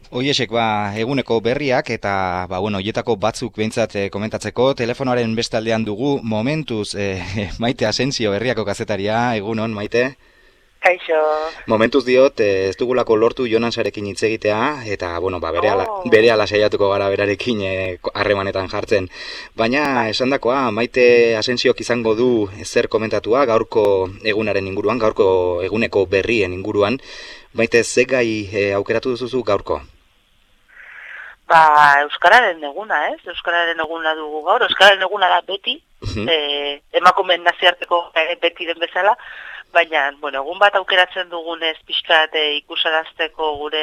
Hoiesek eguneko berriak eta hoietako batzuk behintzat komentatzeko telefonoaren beste aldean dugu momentuz Maite Asensio Berriako kazetaria. Egunon, Maite? Kaixo. Momentuz diot ez dugulako lortu Jonansarekin hitz egitea eta berehala saiatuko gara berarekin harremanetan jartzen. Baina esandakoa Maite Asensiok izango du zer komentatua gaurko egunaren inguruan, gaurko eguneko berrien inguruan. Maite, ze gai aukeratu duzu gaurko? Euskararen eguna, ez? Euskararen eguna dugu gaur. Euskararen eguna da beti, emakumeen nazioarteko beti den bezala, baina, egun bat aukeratzen dugunez pixkat ikusarazteko gure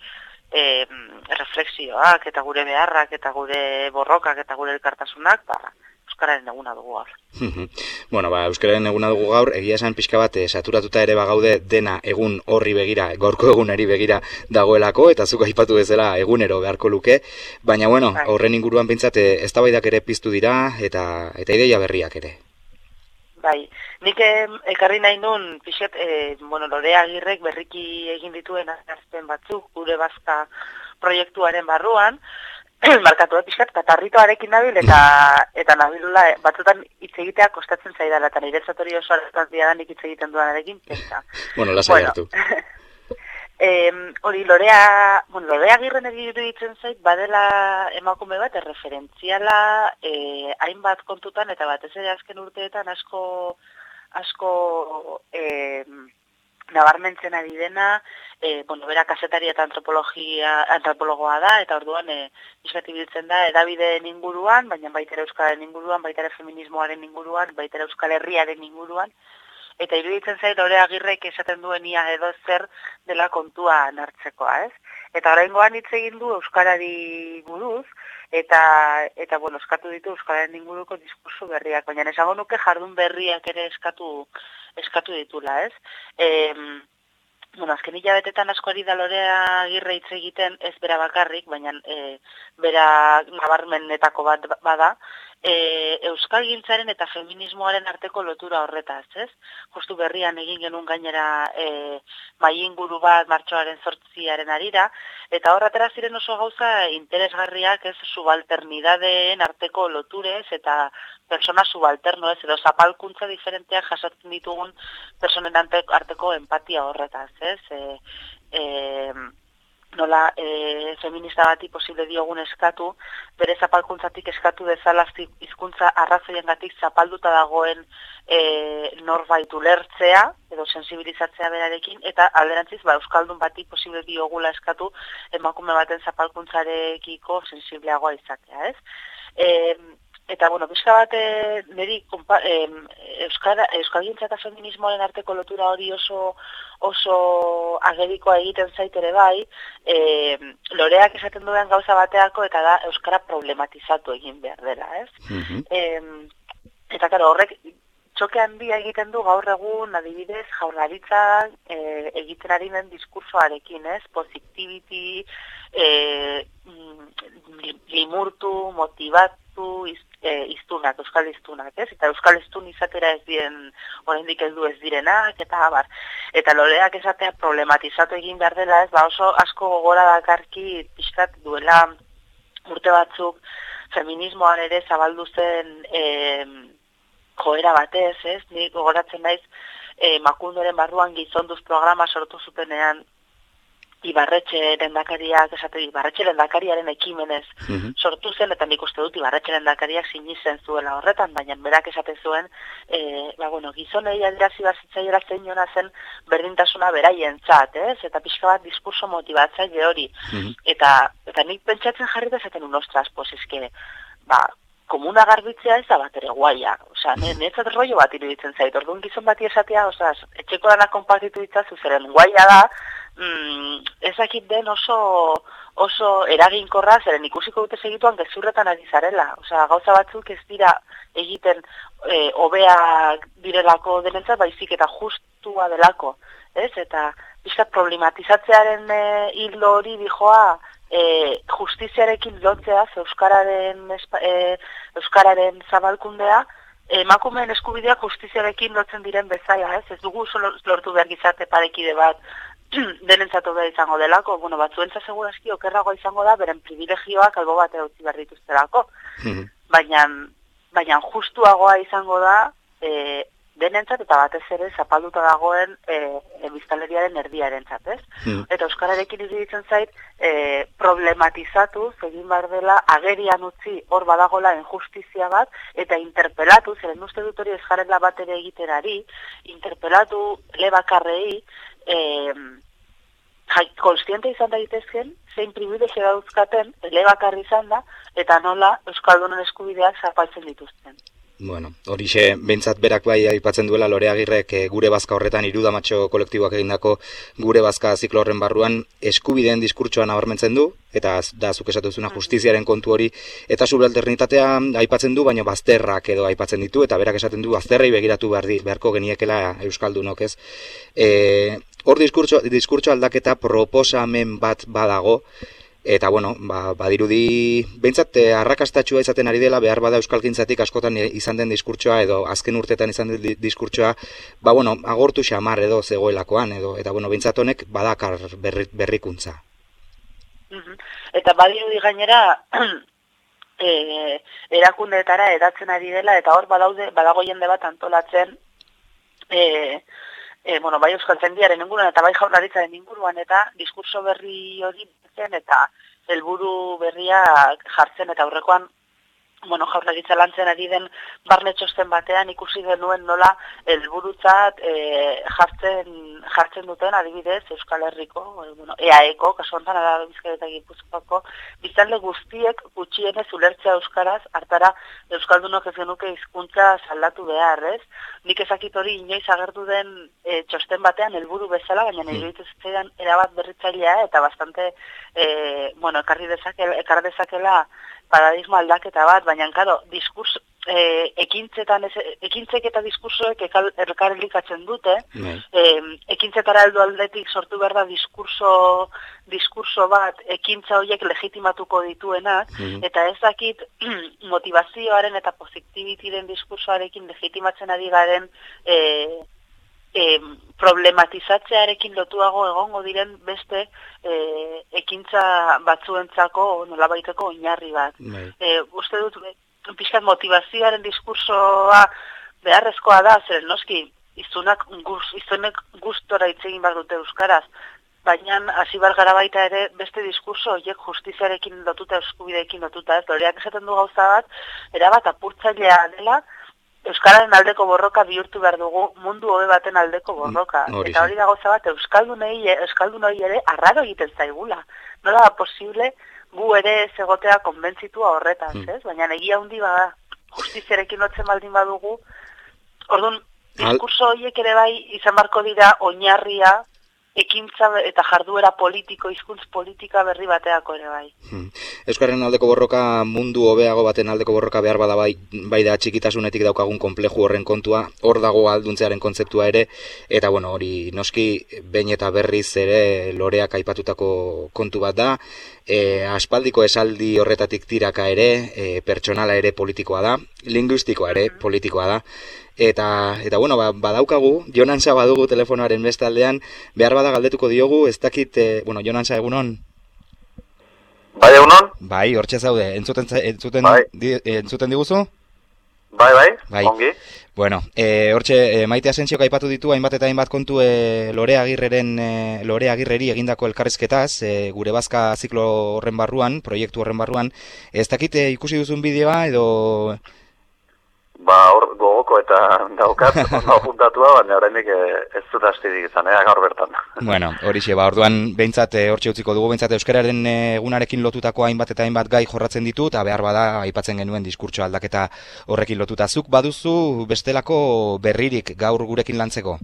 refleksioak eta gure beharrak eta gure borrokak eta gure elkartasunak, Euskararen eguna dugu gaur. Euskararen eguna dugu gaur, egia esan pixka bat saturatuta ere bagaude dena egun horri begira, gaurko egunari begira dagoelako, eta zuk aipatu bezala egunero beharko luke, baina horren inguruan pentsat eztabaidak ere piztu dira eta ideia berriak ere. Bai, nik ekarri nahi nun, pixet, Lorea Agirrek berriki egin dituen azten batzuk, gure bazka proiektuaren barruan, markatu pixkat, katarritoarekin nabil, eta nabilula batzutan hitz egitea kostatzen zaidala, eta niretzat hori oso araztan nik hitz egiten duanarekin, pentsa. Lasai hartu. Hori, Lorea Agirren iruditzen zait, badela emakume bat, erreferentziala, hainbat kontutan, eta batez ere azken urteetan asko nabarmentzen ari dena, bera kazetari eta antropologoa da, eta orduan biltzen da edabideen inguruan, baina baita ere euskararen inguruan, baita ere feminismoaren inguruan, baita ere euskal herriaren inguruan, eta iruditzen zait Lorea Agirrek esaten duen ia edo zer dela kontua hartzekoa, ez? Eta oraingoan hitz egin du euskarari buruz, eta eskatu ditu euskararen inguruko diskurso berriak, baina esango nuke jardun berriak ere eskatu ditula, ez? Azken hilabetetan asko ari da Lorea Agirre hitz egiten, ez bera bakarrik, baina bera nabarmenetako bat bada, euskalgintzaren eta feminismoaren arteko lotura horretaz, ez? Justu berrian egin genuen gainera mahai inguru bat martxoaren 8 arira, eta hor atera ziren oso gauza interesgarriak, ez, subalternidadeen arteko loturez eta persona subalterno, ez, edo zapalkuntza diferenteak jasatzen ditugun personen arteko empatia horretaz, ez? Nola feminista bati posible diogun eskatu, bere zapalkuntzatik eskatu dezala hizkuntza arrazoiengatik zapalduta dagoen norbait ulertzea edo sensibilizatzea berarekin, eta alderantziz euskaldun bati posible diogula eskatu emakume baten zapalkuntzarekiko sensibleagoa izatea, ez? Eta, pixka bat, niri euskalgintza eta feminismoaren arteko lotura hori oso agerikoa egiten zaitere bai, Loreak esaten duen gauza bateako eta da euskara problematizatu egin behar dela, ez? Eta, horrek txoke handia egiten du gaur egun adibidez jaurlaritzak egiten ari den diskursoarekin, ez? Positivity, limurtu, motivatu, iztunak, euskal iztunak, ez? Eta euskal iztun izatera ez diren, oraindik heldu ez direnak, eta abar. Eta Loreak esatea problematizatu egin behar dela, ez? Oso asko gogora dakarki pixkat duela urte batzuk feminismoan ere zabaldu zen joera batez, ez? Nik gogoratzen naiz Makundoren barruan gizonduz programa sortu zutenean Ibarretxe lehendakariaren ekimenez sortu zen, eta nik uste dut Ibarretxe lehendakariak sinitzen zuela horretan, baina berak esaten zuen, gizonei adierazi bazitzaiela zein jona zen berdintasuna beraientzat, ez? Eta pixka bat diskurso motibatzaile hori. Eta nik pentsatzen jarri dezaten unostraz, komuna garbitzea ez da bat ere guaia. Netzat rollo bat iruditzen zait. Orduan gizon bati esatea, etxeko lanak konpartitu ditzazu zeren guaia da, ezakit den oso eraginkorra, zeren ikusiko dute segituan gezurretan ari zarela. Gauza batzuk ez dira egiten hobeak direlako denentzat, baizik eta justua delako. Eta pixkat problematizatzearen hildo hori dijoa justiziarekin lotzeaz euskararen zabalkundea, emakumeen eskubideak justiziarekin lotzen diren bezala, ez dugu lortu behar gizarte parekide bat denentzatu behar izango delako, bueno, batzuentza segurazki okerragoa izango da, beren privilegioak albo batera utzi behar dituztelako. Baina justuagoa izango da, denentzat eta batez ere zapalduta dagoen biztanleriaren erdiarentzat, ez? Eta euskararekin iruditzen zait problematizatu, egin behar dela agerian utzi hor badagola injustizia bat, eta interpelatu, zeren uste dut hori ez jarrela bat ere egiterari, interpelatu elebakarrei, konstiente izan daitezken, zein privilegio dauzkaten, elebakarri izan da, eta nola euskaldunen eskubideak zapaltzen dituzten. Bueno, horixe, behintzat berak bai aipatzen duela Lore Agirrek gure bazka horretan Irudamatxo kolektiboak egindako gure bazka ziklo horren barruan eskubideen diskurtsoa nabarmentzen du, eta da zuk esatu zuna justiziaren kontu hori, eta subalternitatea aipatzen du, baina bazterrak edo aipatzen ditu, eta berak esaten du bazterrei begiratu beharko geniekela euskaldunok, ez? Hor diskurtso aldaketa proposamen bat badago, eta bueno, badirudi behintzat arrakastatxua izaten ari dela, behar bada euskalgintzatik askotan izan den diskurtsoa edo azken urtetan izan den diskurtsoa, bueno, agortu xamar edo zegoelakoan edo, eta bueno, behintzat honek badakar berrikuntza. Eta badirudi gainera erakundeetara edatzen ari dela, eta hor badago jende bat antolatzen bai euskaltzaindiaren inguruan eta bai jaurlaritzaren inguruan, eta diskurso berri hori eta helburu berria jartzen, eta aurrekoan jaurlaritza lantzen ari den barne txosten batean ikusi genuen nola helburutzat jartzen duten adibidez Euskal Herriko, EAEko, kasu honetan Araba Bizkaia eta Gipuzkoako biztanle guztiek gutxienez ulertzea euskaraz, hartara euskaldunok ez genuke hizkuntza aldatu behar, ez? Nik ezakit hori inoiz agertu den txosten batean helburu bezala, baina iruditu zitzaidan erabat berritzailea eta bastante ekar dezakela paradigma aldaketa bat, baina claro, ekintzek eta diskursoek elkarrelikatzen dute, ekintzetara heldu aldetik sortu behar da diskurso bat ekintza horiek legitimatuko dituenak, eta ez dakit motivazioaren eta positivitiren diskursoarekin legitimatzen ari garen problematizatzearekin lotuago egongo diren beste ekintza batzuentzako nolabaiteko oinarri bat. Uste dut, pixkat motivazioaren diskursoa beharrezkoa da, zeren noski, izunek gustora hitz egin behar dute euskaraz, baina hasi behar gara baita ere beste diskurso horiek justiziarekin lotuta, eskubideekin lotuta, ez Loreak esaten du gauza bat, erabat apurtzailea dela, euskararen aldeko borroka bihurtu behar dugu mundu hobe baten aldeko borroka. Eta hori da gauza bat, euskaldunoi ere arraro egiten zaigula. Nola da posible gu ere ez egotea konbentzitua horretaz, ez? Baina egia handi bada, justiziarekin lotzen baldin badugu, orduan, diskurso horiek ere bai izan barko dira oinarria, ekintza eta jarduera politiko, hizkuntz politika berri bateako ere bai. Euskararen aldeko borroka, mundu hobeago baten aldeko borroka behar bada bai da txikitasunetik daukagun konpleju horren kontua, hor dago alduntzearen kontzeptua ere, eta bueno, hori noski behin eta berriz ere Loreak aipatutako kontu bat da, aspaldiko esaldi horretatik tiraka ere, pertsonala ere politikoa da, linguistikoa ere politikoa da, Eta bueno, badaukagu, Jon Antza badugu telefonoaren beste aldean, behar bada galdetuko diogu, ez dakit, Jon Antza, egunon? Bai, egunon? Bai, hortxe zaude, entzuten diguzu? Bai, ongi. Bueno, hortxe, Maite Asensiok aipatu ditu, hainbat eta hainbat kontu Lore Agirreri egindako elkarrezketaz, gure bazka ziklo horren barruan, proiektu horren barruan, ez dakit ikusi duzun bideoa edo... Hor gogoko eta daukat, ondo juntatua, baina oraindik ez dut astirik izan, gaur bertan. Bueno, horixe, orduan behintzat hortxe utziko dugu, behintzat euskararen egunarekin lotutako hainbat eta hainbat gai jorratzen ditu, eta behar bada aipatzen genuen diskurtso aldaketa horrekin lotuta. Zuk baduzu bestelako berririk gaur gurekin lantzeko?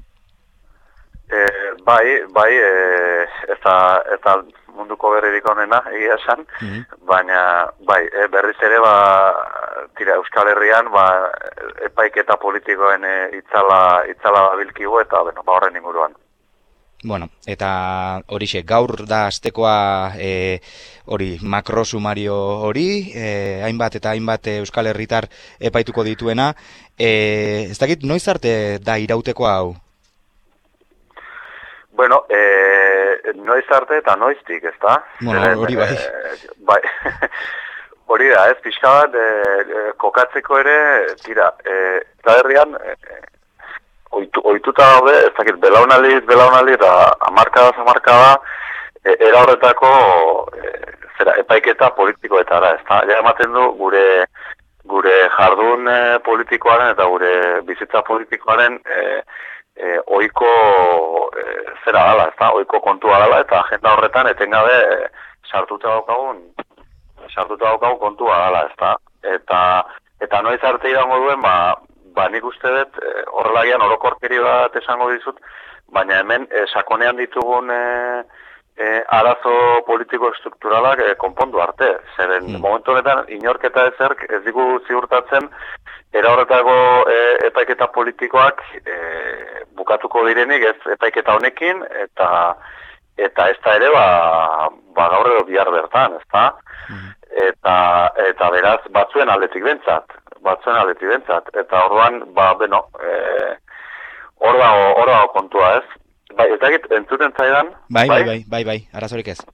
Bai, eta munduko berririk onena, egia esan, baina berriz ere Euskal Herrian epaiketa politikoen itzala babilkigu eta horren inguruan. Bueno, eta horixe, gaur da astekoa hori makrosumario hori, hainbat eta hainbat Euskal Herritar epaituko dituena. Ez dakit, noiz arte da irauteko hau? Bueno, noiz arte eta noiztik, ezta? Bueno, hori bai. Bai, hori da, ez, pixka bat, kokatzeko ere, tira, eta herrian, ohituta daude, ez dakit, belaunaldi, eta amarkada, era horretako, epaiketa politikoetara, ezta? Ja ematen du, gure jardun politikoaren eta gure bizitza politikoaren ohiko dala, ezta? Ohiko kontua dela eta agenda horretan etengabe sartuta daukagun kontua dela, ezta? Eta noiz arte irango duen, ba nik uste dut horrelagian orokorkeri bat esango dizut, baina hemen sakonean ditugun arazo politiko estrukturalak konpondu arte. Zeren momentu honetan inorketa ezerk ez digu ziurtatzen era horretako epaiketa politikoak bukatuko direnik ez epaiketa honekin eta ez da ere gaur edo bihar bertan, ezta? Eta beraz batzuen aldetik bentsat. Eta orduan, hor dago kontua, ez? Bai, ez dakit, entzuten zaidan? Bai, arazorik ez.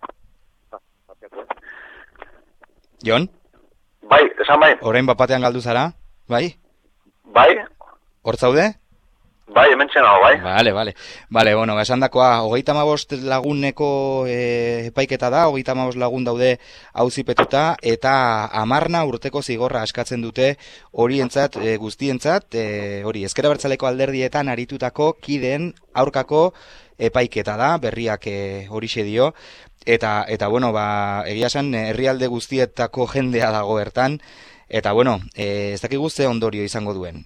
Jon? Bai, esan bai. Orain bapatean galdu zara? Bai? Bai? Hor zaude? Bai, hemen txenago, bai. Bale, bueno, esan dakoa, 35 laguneko epaiketa da, 35 lagun daude auzipetuta, eta 10 urteko zigorra askatzen dute horientzat, guztientzat, hori, Ezker Abertzaleko alderdietan aritutako kideen aurkako epaiketa da, berriak horixe dio, eta bueno, egia esan, herrialde guztietako jendea dago bertan, eta bueno, ez dakigu ze ondorio izango duen.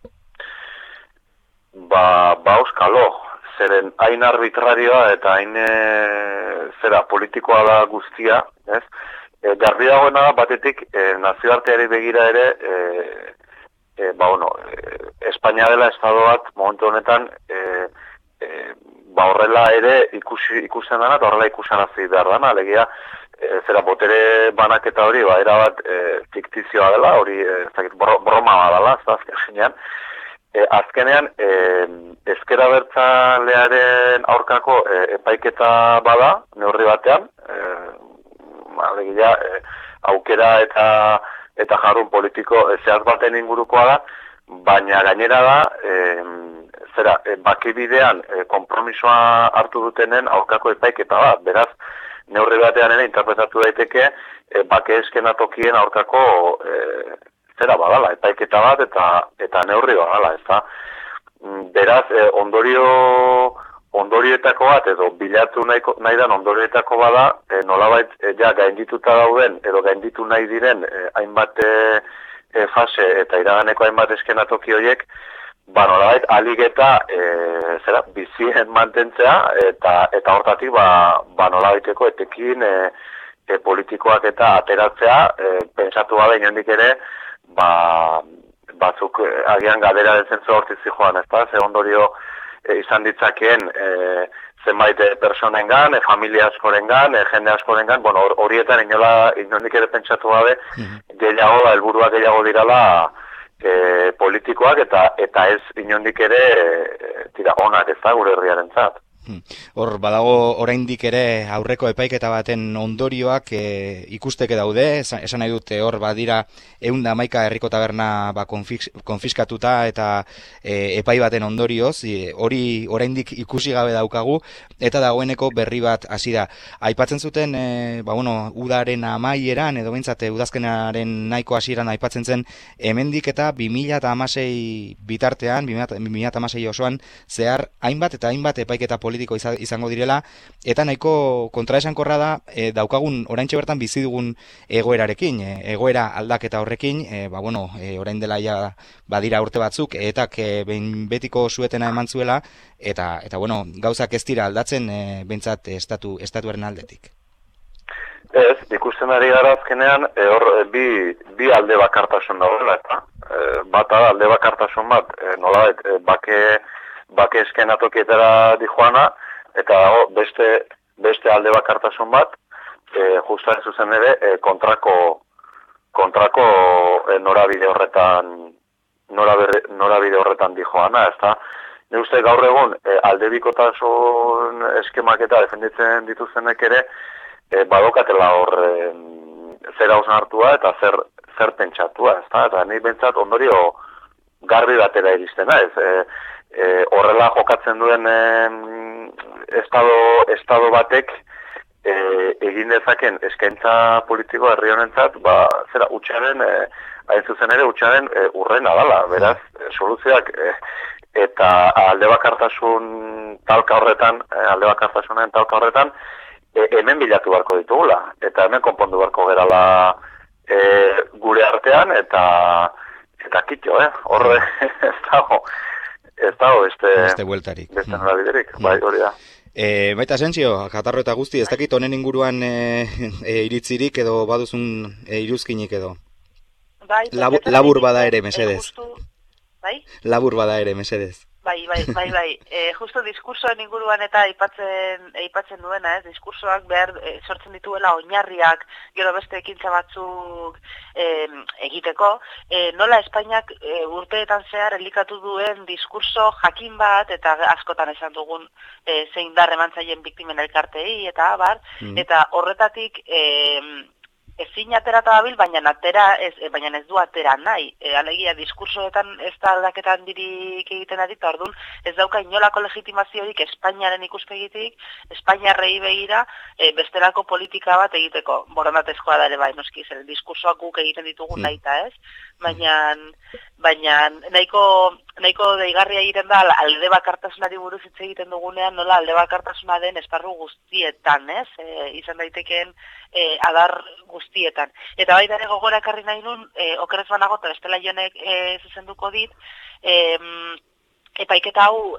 Euskalo, zeren hain arbitrarioa eta hain politikoa da guztia, ez? Garbi dagoena da batetik nazioarteari begira ere, Espainia dela estado bat momentu honetan horrela ere ikusten dana eta horrela ikusarazi behar dana, alegia botere banaketa hori erabat fiktizioa dela, hori broma badala, ez da azkenean. Azkenean, Ezker Abertzalearen aurkako epaiketa bada, neurri batean, aukera eta jarrun politiko zehaz baten ingurukoa da, baina gainera da, bakibidean konpromisoa hartu dutenen aurkako epaiketa da, beraz, neurri batean ere interpretatu daiteke bake eskenatokien aurkako badala, epaiketa bat eta neurri badala, ezta? Beraz, ondorioetako bat, edo bilatu nahi dan ondorioetako bada, nolabait gaindituta dauden, edo gainditu nahi diren hainbat fase eta iraganeko hainbat eskenatoki horiek, nolabait alik eta bizien mantentzea, eta hortatik nolabaiteko etekin politikoak eta ateratzea, pentsatu bada inondik ere, batzuk agian galera zentzu hortiz zijoan, ezta? Ze ondorio izan ditzakeen zenbait personengan, familia askorengan, jende askorengan, horietan inondik ere pentsatu gabe, helburua gehiago dirala politikoak eta ez inondik ere onak ez da gure herriarentzat. Hor, badago oraindik ere aurreko epaiketa baten ondorioak ikusteke daude, esan nahi dute hor badira 111 herriko taberna konfiskatuta eta epai baten ondorioz, hori oraindik ikusi gabe daukagu, eta dagoeneko berri bat hasi da. Aipatzen zuten, udaren amaieran, edo behintzat udazkenaren nahiko hasieran aipatzen zen, hemendik eta 2016 bitartean, 2016 osoan, zehar hainbat eta hainbat epaiketa politiko izango direla, eta nahiko kontraesankorra da daukagun oraintxe bertan bizi dugun egoerarekin, egoera aldaketa horrekin, orain dela ja badira urte batzuk, eta behin betiko suetena eman zuela, eta gauzak ez dira aldatzen behintzat estatuaren aldetik. Ez, ikusten ari gara azkenean, hor bi alde bakartasun dagoela, eta bata da alde bakartasun bat, nolabait, bake eskenatokietara dijoana, eta dago beste alde bakartasun bat, justaren zuzen ere, kontrako norabide horretan dijoana, ezta? ne uste gaur egun aldebikotasun eskemak eta defenditzen dituztenek ere badokatela hor zer hausnartua eta zer pentsatua, ezta? Eta ni bentsat ondorio garbi batera iristen naiz. Horrela jokatzen duen estado batek egin dezaken eskaintza politiko herri honentzat, zera utxaren hain zuzen ere utxaren urrena dala, beraz, soluzioak eta aldebakartasunen talka horretan hemen bilatu beharko ditugula, eta hemen konpondu beharko gerala gure artean, eta kitxo, horre ez dago beste bueltarik. Beste norabiderik, bai, hori da. Baita Asensio, Katarro eta guzti, ez dakit honen inguruan iritzirik edo baduzun iruzkinik edo? Bai, labur bada ere, mesedez. Bai? Labur bada ere, mesedez. Bai. Justo diskursoen inguruan eta aipatzen duena, diskursoak behar sortzen dituela oinarriak, gero beste ekintza batzuk egiteko. Nola Espainiak urteetan zehar elikatu duen diskurso jakin bat, eta askotan esan dugun zein dar emantzaien biktimen elkartei, eta abar, eta horretatik ezin aterata dabil, baina ez du atera nahi. Alegia, diskursoetan ez da aldaketan dirik egiten ari, eta orduan ez dauka inolako legitimaziorik Espainiaren ikuspegitik, Espainiarrei begira, bestelako politika bat egiteko. Borondatezkoa da ere bai, noski, zer diskursoak guk egiten ditugun nahi eta ez, baina nahiko deigarria egiten da alde bakartasunari buruz hitz egiten dugunean, nola alde bakartasuna den esparru guztietan, izan daitekeen adar guztietan. Eta baita ere gogora ekarri nahi nun, okerez banago eta bestela jonek zuzenduko dit, epaiketa hau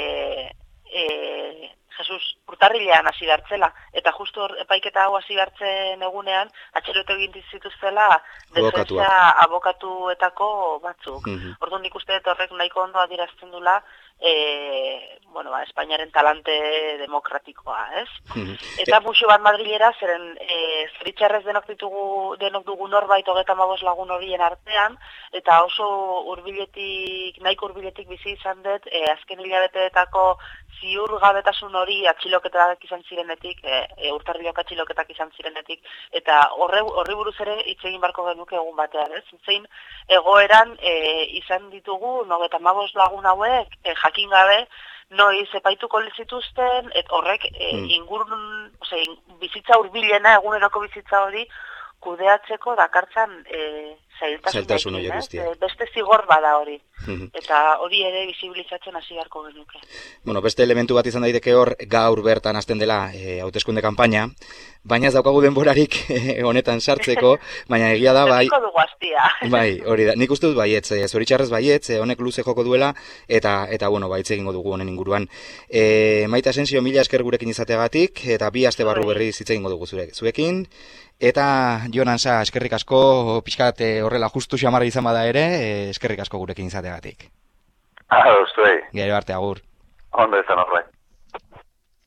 Jesus urtarrilean hasi gartzela, eta justu epaiketa hau hasi gartzen egunean, atxelotu egin zituztela defensa abokatuetako batzuk. Orduan nik uste dut horrek nahiko ondo adierazten dula, Espainiaren talante demokratikoa, ez? Eta muxu bat Madrilera, zeren zeritxarrez denok dugu norbait 35 lagun horien artean, eta oso nahiko hurbiletik bizi izan dut, azken hilabeteetako ziurgabetasun hori atxiloketak izan zirenetik, urtarrilok atxiloketak izan zirenetik, eta horri buruz ere hitz egin barko genuke egun batean, ez? Zein egoeran izan ditugu 35 lagun hauek jakin gabe noiz epaituko zituzten, horrek bizitza hurbilena, eguneroko bizitza hori kudeatzeko dakartzan zailtasun hori guztia. Beste zigor bada hori. Eta hori ere bisibilizatzen hasi beharko genuke. Beste elementu bat izan daiteke hor, gaur bertan hasten dela hauteskunde kanpaina, baina ez daukagu denborarik honetan sartzeko, baina egia da bai... Zerriko dugu hastia. Bai, hori da. Nik uste dut baietz, zoritxarrez baietz, honek luze joko duela, eta baitz egingo dugu honen inguruan. Maite Asensio, mila esker gurekin izateagatik, eta 2 aste barru berriz hitz egingo dugu zuekin. Eta Jon Ansa, eskerrik asko, pixkat horrela justu xamarra izan bada ere, eskerrik asko gurekin izateagatik. Zuei. Gero arte, agur. Ondo izan horrek.